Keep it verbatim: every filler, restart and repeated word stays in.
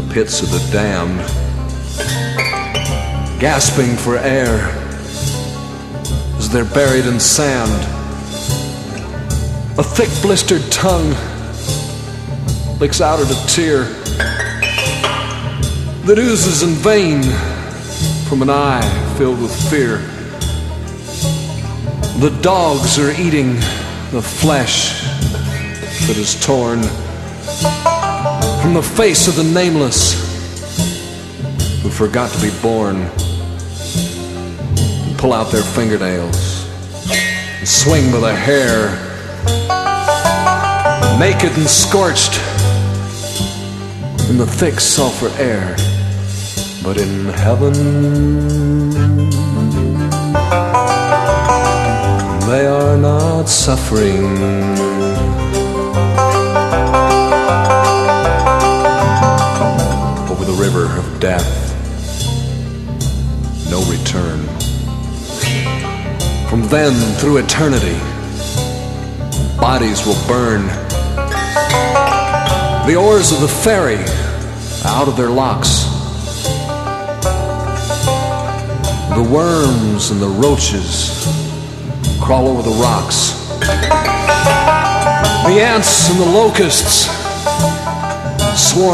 the pits of the damned, gasping for air as they're buried in sand. A thick blistered tongue licks out at a tear that oozes in vain from an eye filled with fear. The dogs are eating the flesh that is torn from the face of the nameless who forgot to be born, and pull out their fingernails and swing by the hair, naked and scorched in the thick sulfur air. But in heaven they are not suffering. Over the river of death, no return. From then through eternity, bodies will burn. The oars of the ferry out of their locks. The worms and the roaches crawl over the rocks. The ants and the locusts swarm